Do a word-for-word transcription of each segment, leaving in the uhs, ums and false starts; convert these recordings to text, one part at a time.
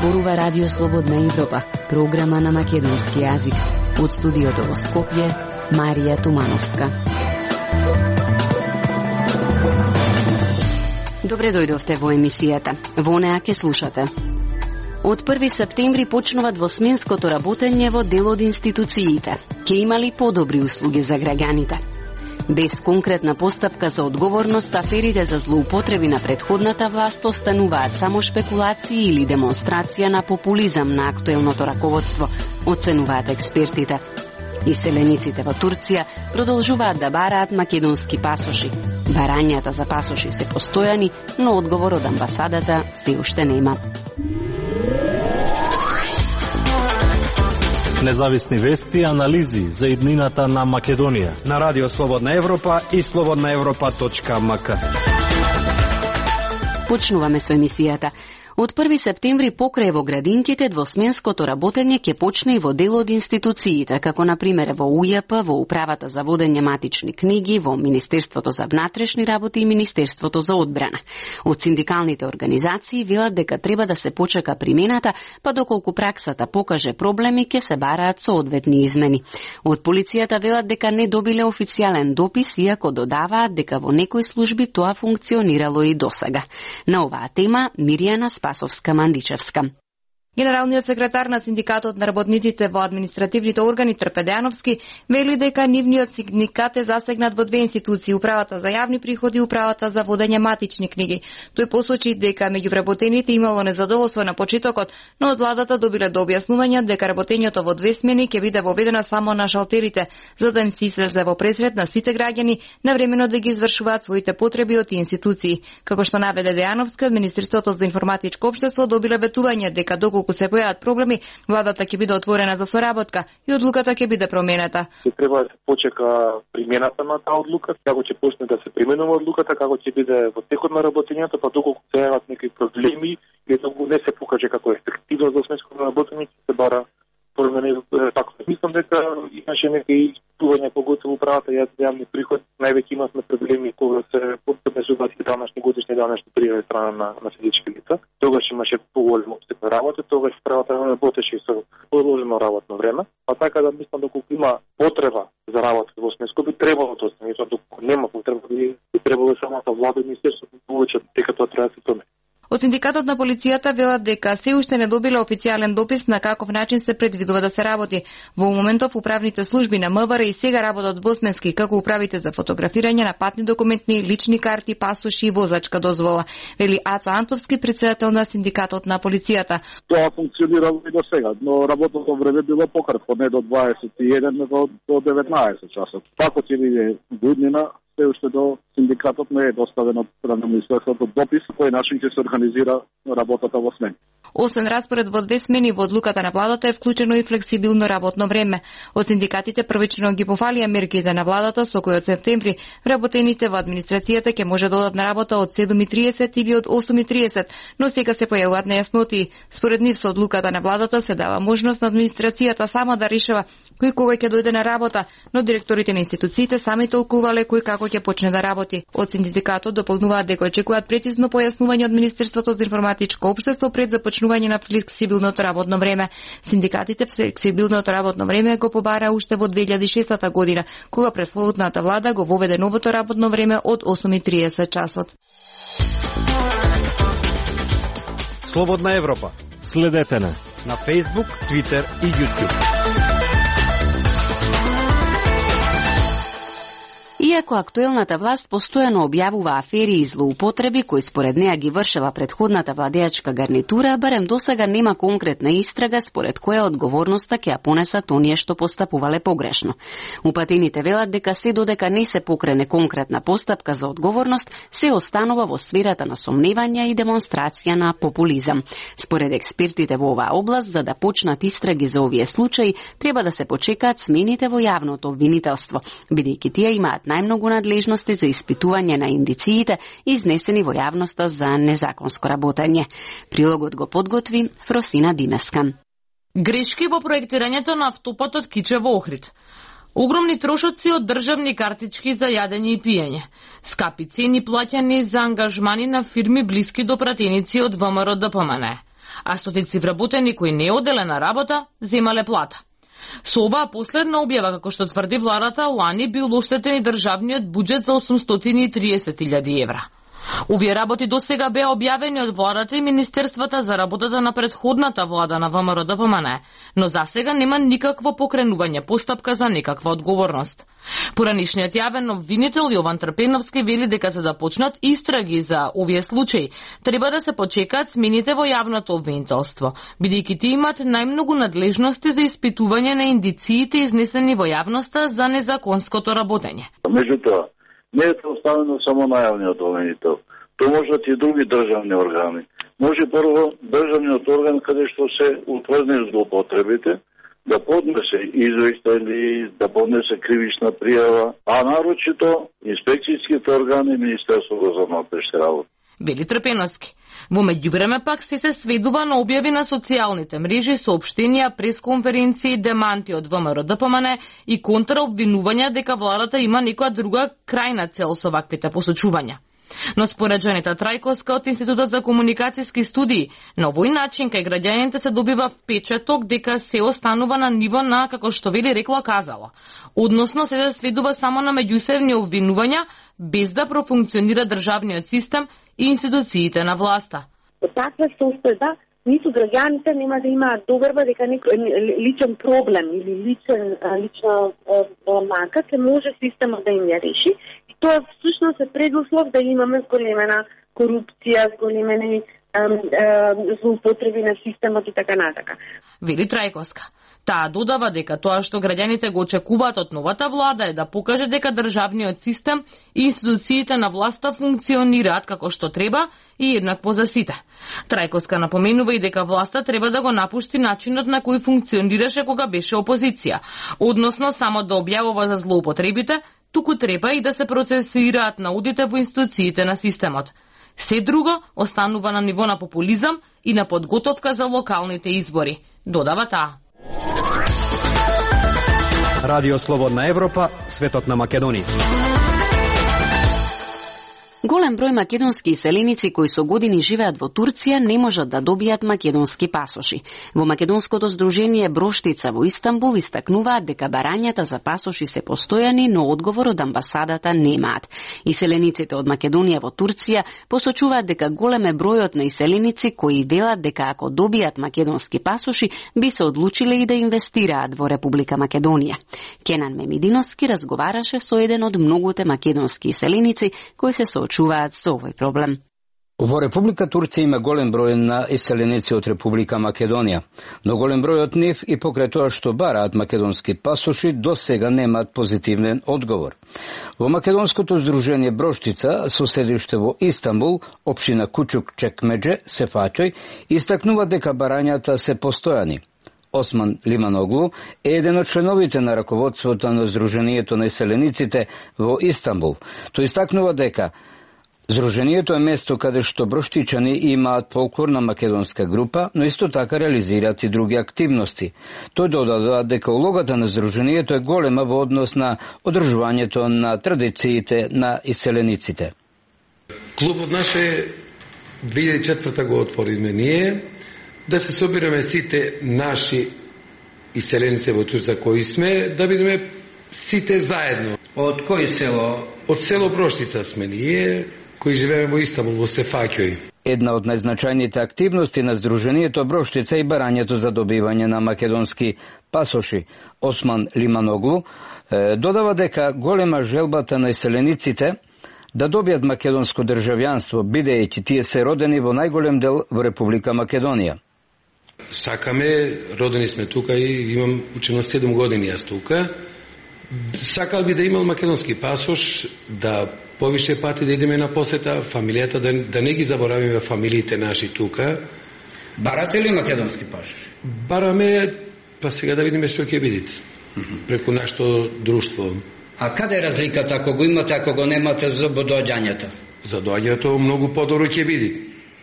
зборува Радио Слободна Европа, програма на македонски јазик. Од студиото во Скопје, Марија Тумановска. Добре дојдовте во емисијата. Во неа ќе слушате. Од први септември почнува двосменското работење во дел од институциите. Ке имали подобри услуги за граѓаните. Без конкретна постапка за одговорност, аферите за злоупотреби на претходната власт остануваат само шпекулации или демонстрација на популизам на актуелното раководство, оценуваат експертите. Иселениците во Турција продолжуваат да бараат македонски пасоши. Барањата за пасоши се постојани, но одговор од амбасадата се уште нема. Независни вести и анализи за иднината на Македонија на Радио Слободна Европа и слободна европа точка ем ка. Почнуваме со емисијата. Од први септември покрај во градинките двосменското работење ќе почне и во дел од институциите, како на пример во У Ј П, во Управата за водење матични книги, во Министерството за внатрешни работи и Министерството за одбрана. Од синдикалните организации велат дека треба да се почека примената, па доколку праксата покаже проблеми, ќе се бараат соодветни измени. Од полицијата велат дека не добиле официјален допис, иако додаваат дека во некои служби тоа функционирало и досега. На оваа тема Мирјана Спасовска-Мандичевска. Генералниот секретар на Синдикатот на работниците во административните органи Трпе Дејановски вели дека нивниот синдикат е засегнат во две институции, Управата за јавни приходи и Управата за водење матични книги. Тој посочи дека меѓу вработените имало незадоволство на почетокот, но од владата добиле до објаснување дека работењето во две смени ќе биде воведено само на шалтерите, за да им се излезе во пресред на сите граѓани навремено да ги извршуваат своите потреби од институции. Како што наведе Дејановски, од Министерството за информатичко општество добиле ветување дека доколку се појават проблеми, владата ќе биде отворена за соработка и одлуката ќе биде променета. Треба да се почека примената на таа одлука, како ќе почне да се применува одлуката, како ќе биде во текот на работењето, па доколку се јават некои проблеми, или доколку не се покаже како ефективно за сменското работење, се бара промени така. Мислам дека имаше некои истувања поготово управата за јавни приход, највеќе имавме проблеми кога се подписуваат и данашни годишни данашни пријави страна на, на физички лица. Тогаш имаше поголем опсек на работа, тогаш управата работеше со продолжено работно време. А така да мислам доколку има потреба за работа во сменско би требало тоа, мислам доколку нема потреба би требало самата влада и министерството да повеќе дека тоа треба да се промени. Од Синдикатот на полицијата велат дека се уште не добиле официјален допис на каков начин се предвидува да се работи. Во моментов управните служби на М В Р и сега работат двосменски, како управите за фотографирање на патни документи, лични карти, пасоши и возачка дозвола, вели Ацо Антовски, председател на Синдикатот на полицијата. Тоа функционирало и до сега, но работното време било пократко, не до дваесет и еден, но до деветнаесет часот. Како ќе биде година, се уште до синдикатот не е доставен од страна на Министерството допис кој начин ќе се организира работата во смени. Освен распоред во две смени, во одлуката на владата е вклучено и флексибилно работно време. Од синдикатите првично ги пофалија мерките на владата со кои од септември вработените во администрацијата ќе може да одат на работа од седум и триесет или од осум и триесет, но сега се појавуваат нејасноти. Според нив со одлуката на владата се дава можност на администрацијата сама да решава кој кога ќе дојде на работа, но директорите на институциите сами толкувале кој како ќе почне да работи. Од синдикатот дополнуваат дека очекуваат прецизно појаснување од Министерството за информатичко општество пред започнување на флексибилното работно време. Синдикатите флексибилното работно време го побара уште во две илјади и шеста година, кога претходната влада го воведе новото работно време од осум и триесет часот. Слободна Европа. Следете на на Facebook, Twitter и YouTube. Иако актуелната власт постојано објавува афери и злоупотреби кои според неа ги вршела претходната владеачка гарнитура, барем досега нема конкретна истрага според која одговорноста ќе ја понесат оние што постапувале погрешно. Упатените велат дека се додека не се покрене конкретна постапка за одговорност, се останува во сферата на сомневања и демонстрација на популизам. Според експертите во оваа област, за да почнат истраги за овие случаи, треба да се почекаат смените во јавното обвинителство, бидејќи тие имаат најмногу надлежности за испитување на индициите изнесени во јавноста за незаконско работење. Прилогот го подготви Фросина Димеска. Грешки во проектирањето на автопатот Кичево Охрид. Огромни трошоци од државни картички за јадење и пиење. Скапи цени плаќани за ангажмани на фирми блиски до пратеници од ВМРО ДПМН. а стотици вработени кои не оделена работа земале плата. Со оваа последна објава, како што тврди владата, лани бил оштетен и државниот буџет за осумстотини и триесет илјади евра. Овие работи досега беа објавени од владата и Министерствата за работата на претходната влада на ВМРО-ДПМН, но засега нема никакво покренување постапка за некаква одговорност. Поранишниот јавен обвинител Јован Трпеновски вели дека за да почнат истраги за овие случаи, треба да се почекаат смените во јавното обвинителство, бидејќи тие имаат најмногу надлежности за испитување на индициите изнесени во јавноста за незаконското работење. Меѓутоа, не е тоа оставено само на јавниот обвинител. Тоа можат и други државни органи. Може прво државниот орган каде што се утврдени злоупотребите да поднесе извештај, да поднесе кривична пријава, а нарочито инспекцијските органи и Министерството за внатрешни работи. Вели Трпеновски. Во меѓувреме пак се се сведува на објави на социјалните мрежи, соопштенија, пресконференции, деманти од ВМРО-ДПМН и контраобвинувања дека владата има некоја друга крајна цел со ваквите посочувања. Но според Жанета Трајковска од Институтот за комуникацијски студии, на овој начин кај граѓаните се добива впечаток дека се останува на ниво на, како што вели рекла казала. Односно се сведува само на меѓусебни обвинувања, без да профункционира државниот систем и институциите на власта. Од таква состојба, ниту граѓаните нема да имаат доверба дека некој личен проблем или личен лична мака се може системот да им ја реши. Тоа всушност е предуслов да имаме зголемена корупција, зголемени злоупотреби на системот и така натака. Вели Трајковска. Таа додава дека тоа што граѓаните го очекуваат од новата влада е да покаже дека државниот систем и институциите на власта функционираат како што треба и еднакво за сите. Трајковска напоменува и дека власта треба да го напушти начинот на кој функционираше кога беше опозиција, односно само да објавува за злоупотребите, туку треба и да се процесираат наудите во институциите на системот. Се друго останува на ниво на популизам и на подготовка за локалните избори, додава таа. Радио Слободна Европа, светот на Македонија. Голем број македонски иселеници кои со години живеат во Турција не можат да добијат македонски пасоши. Во Македонското здружение Броштица во Истанбул истакнуваат дека барањата за пасоши се постојани, но одговор од амбасадата немаат. Иселениците од Македонија во Турција посочуваат дека голем е бројот на иселеници кои велат дека ако добијат македонски пасоши би се одлучиле и да инвестираат во Република Македонија. Кенан Мемидиновски разговараше со еден од многуте македонски иселеници кои се соочуваат чуваат со овој проблем. Во Република Турција има голем број на иселеници од Република Македонија, но голем број од нив и покрај тоа што бараат македонски пасоши до сега немаат позитивен одговор. Во Македонското здружение Броштица со седиште во Истанбул, општина Кучук Чекмедже, Сефаќој, истакнува дека барањата се постојани. Осман Лиманоглу е еден од членовите на раководството на Здруженијето на иселениците во Истанбул. Тој истакнува дека Здруженијето е место каде што броштичани имаат фолклорна македонска група, но исто така реализираат и други активности. Тој додава дека улогата на Здруженијето е голема во однос на одржувањето на традициите на иселениците. Клубот наше две илјади и четврта го отвориме ние, да се собираме сите наши иселеници во Турција кои сме, да бидеме сите заедно. Од кој село? Од село Броштица сме ние, кои живееме во Истанбул, во Сефаќој. Една од најзначајните активности на Здруженијето Броштица и барањето за добивање на македонски пасоши. Осман Лиманоглу додава дека голема желбата на иселениците да добијат македонско државјанство, бидејќи тие се родени во најголем дел во Република Македонија. Сакаме, родени сме тука и имам учено седум години јас тука. Сакал би да имал македонски пасош, да повише пати да идеме на посета, фамилијата, да, да не ги заборавиме фамилиите наши тука. Барате ли македонски пасош? Бараме, па сега да видиме што ќе бидите. Преку нашето друштво. А каде е разликата ако го имате, ако го немате за доаѓањето? За доаѓањето многу подобро ќе биде.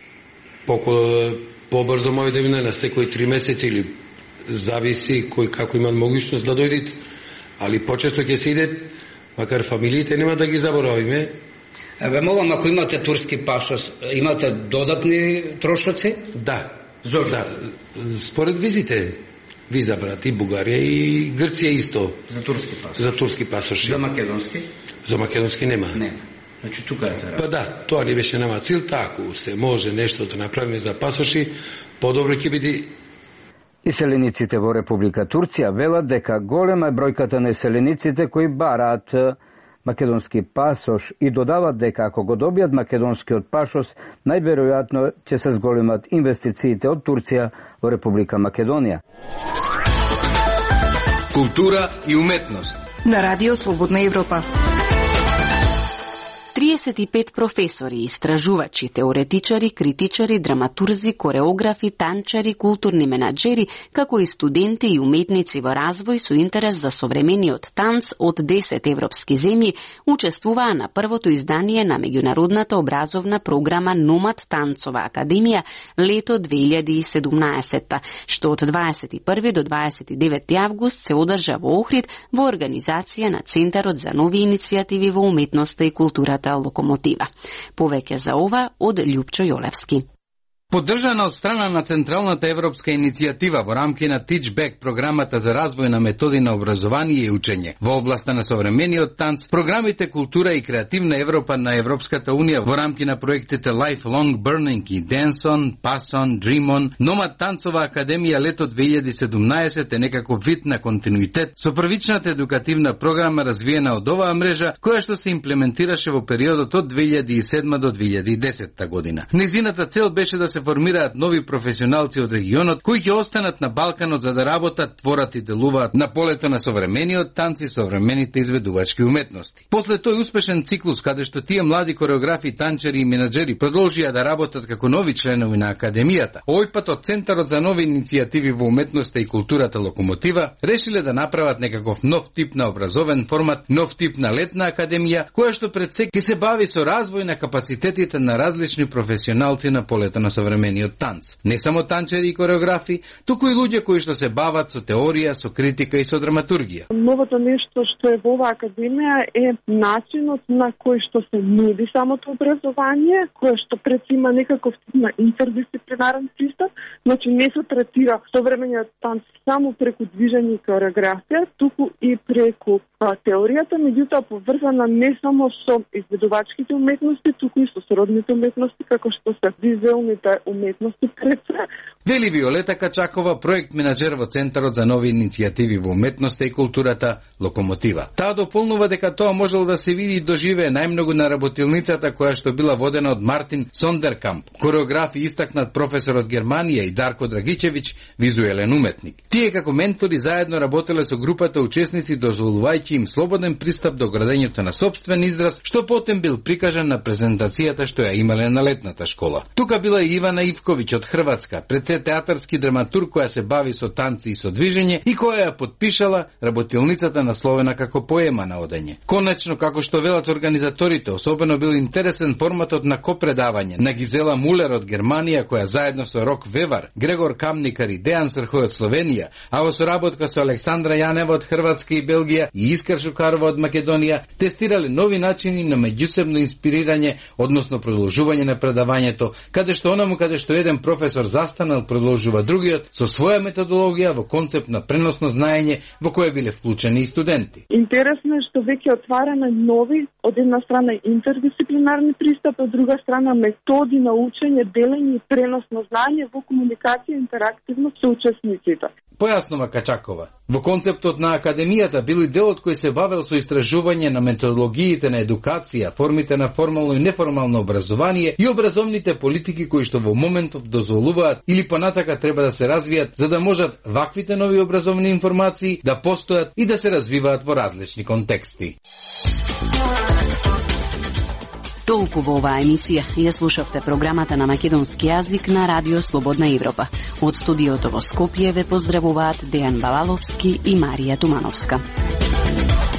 Поко побрзо може да мине на секој три месеци или зависи кој како има могуćност да дојдат, али почесто ќе се иде, макар фамилиите нема да ги заборавиме. Еве молам, ако имате турски пасош, имате додатни трошоци? Да. Зошто? Да, според визите, виза брат и Бугарија и Грција исто. За турски пасош. За турски пасош. За македонски? За македонски нема. Нема. Значи тука е тоа. Па да, тоа не беше нема цел, таку се може нешто да направиме за пасоши, подобро ќе биде. Иселениците во Република Турција велат дека голема е бројката на иселениците кои бараат македонски пасош и додават дека ако го добијат македонскиот пасош, најверојатно ќе се зголемат инвестициите од Турција во Република Македонија. Култура и уметност на Радио Слободна Европа. триесет и пет професори, истражувачи, теоретичари, критичари, драматурзи, кореографи, танчари, културни менаџери, како и студенти и уметници во развој со интерес за современиот танц од десет европски земји учествуваа на првото издание на меѓународната образовна програма Номад Танцова академија лето две илјади и седумнаесетта, што од дваесет и први до дваесет и девети август се одржа во Охрид во организација на Центарот за нови иницијативи во уметноста и културата Локомотива. Повеќе за ова од Љупчо Јолевски. Поддржана од страна на Централната европска иницијатива во рамки на Teach Back, програмата за развој на методи на образование и учење во областа на современиот танц, програмите Култура и креативна Европа на Европската унија во рамки на проектите Lifelong Burning и Dance On, Pass On, Dream On, Номад Танцова академија лето две илјади и седумнаесетта е некаков вид на континуитет со првичната едукативна програма развиена од оваа мрежа, која што се имплементираше во периодот од две илјади и седма до две илјади и десетта година. Незината цел беше да се формираат нови професионалци од регионот кои ќе останат на Балканот за да работат, творат и делуваат на полето на современиот танц и современите изведувачки уметности. После тој успешен циклус каде што тие млади кореографи, танчери и менаџери продолжија да работат како нови членови на академијата, овој пат од Центарот за нови иницијативи во уметноста и културата Локомотива решиле да направат некаков нов тип на образовен формат, нов тип на летна академија која што пред се ќе се бави со развој на капацитетите на различни професионалци на полето на современиот танц. Не само танчери и кореографи, туку и луѓе кои што се бават со теорија, со критика и со драматургија. Новото нешто што е во оваа академија е начинот на кој што се нуди самото образование, кое што пред има некаков тип на интердисциплинарен пристап, значи не се третира современиот танц само преку движење и кореографија, туку и преку а, теоријата, меѓутоа поврзана не само со изведувачките уметности, туку и со сродните уметности, како што се визуелните уметности пред се. Вели Виолета Качакова, проект менаџер во Центарот за нови иницијативи во уметноста и културата Локомотива. Таа дополнува дека тоа можело да се види и доживее најмногу на работилницата која што била водена од Мартин Сондеркамп, кореограф и истакнат професор од Германија, и Дарко Драгичевиќ, визуелен уметник. Тие како ментори заедно работеле со групата учесници, дозволувајќи им слободен пристап до градењето на сопствен израз, што потем бил прикажан на презентацијата што ја имале на летната школа. Тука била и Ивана Ивковиќ од Хрватска, пред се театарски драматург која се бави со танци и со движење и која ја подпишала работилницата насловена како поема на одење. Конечно, како што велат организаторите, особено бил интересен форматот на копредавање на Гизела Мулер од Германија, која заедно со Рок Вевар, Грегор Камникар и Дејан Срхој од Словенија, а во соработка со Александра Јанева од Хрватска и Белгија и Искра Шукарова од Македонија, тестирале нови начини на меѓусебно инспирирање, односно продолжување на предавањето, каде што онаму каде што еден професор застанал, продолжува другиот со своја методологија во концепт на преносно знаење во кое биле вклучени и студенти. Интересно е што веќе отвараме нови, од една страна интердисциплинарни пристап, од друга страна методи на учење, делење и преносно знаење во комуникација и интерактивност со учесниците. Појаснува Качакова. Во концептот на академијата бил и делот кој се бавел со истражување на методологиите на едукација, формите на формално и неформално образование и образовните политики кои што во моментов дозволуваат или понатака треба да се развијат за да можат ваквите нови образовни информации да постојат и да се развиваат во различни контексти. Толку во оваа емисија ја слушавте програмата на македонски јазик на Радио Слободна Европа. Од студиото во Скопје ве поздравуваат Дејан Балаловски и Марија Тумановска.